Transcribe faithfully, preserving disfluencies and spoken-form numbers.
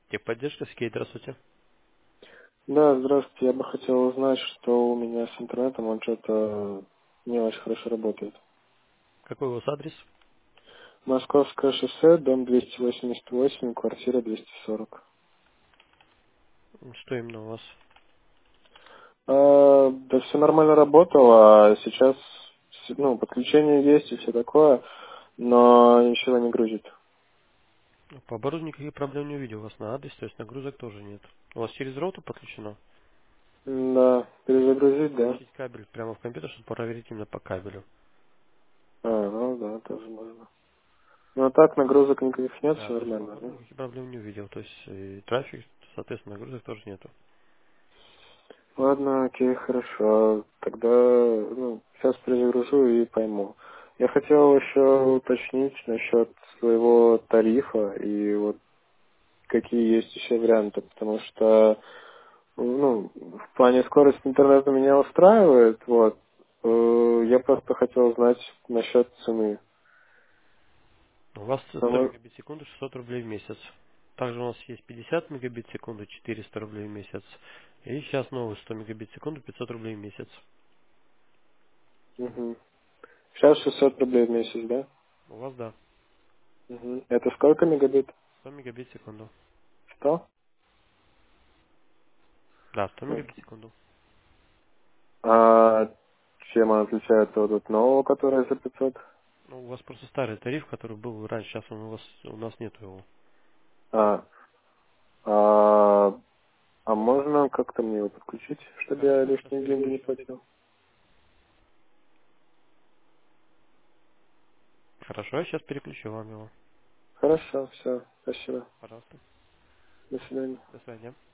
Техподдержка, Сергей, здравствуйте. Да, здравствуйте. Я бы хотел узнать, что у меня с интернетом, он что-то не очень хорошо работает. Какой у вас адрес? Московское шоссе, дом двести восемьдесят восемь, квартира двести сорок. Что именно у вас? А, да все нормально работало, а сейчас с- ну, подключение есть и все такое, но ничего не грузит. Ну, По оборудованию никаких проблем не увидел. У вас на адрес, то есть нагрузок тоже нет. У вас через роутер подключено? Да, перезагрузить, да? Подключить кабель прямо в компьютер, чтобы проверить именно по кабелю. А, ну да, тоже можно. Ну а так нагрузок никаких нет, Да, все то есть по нормально, да? оборудованию никаких проблем не увидел. То есть и трафик, соответственно, нагрузок тоже нету. Ладно, окей, хорошо. Тогда, ну, сейчас перезагружу и пойму. Я хотел еще уточнить насчет своего тарифа и вот какие есть еще варианты, потому что, ну, в плане скорости интернета меня устраивает, вот. Э, Я просто хотел узнать насчет цены. У вас сто Потому- мегабит в секунду, шестьсот рублей в месяц. Также у нас есть пятьдесят мегабит в секунду, четыреста рублей в месяц. И сейчас новый сто мегабит в секунду, пятьсот рублей в месяц. Мгм. Сейчас шестьсот рублей в месяц, да? У вас, да, Мгм. Это сколько мегабит? сто мегабит в секунду. Сто? Да, сто мегабит в секунду. А чем он отличается вот от нового, который за пятьсот? Ну, у вас просто старый тариф, который был раньше, сейчас он у вас у нас нету его. А, а, а можно как-то мне его подключить, чтобы я Хорошо, сейчас лишние деньги не переключу. платил? Хорошо, я сейчас переключу вам его. Хорошо, все, спасибо. Пожалуйста. До свидания. До свидания.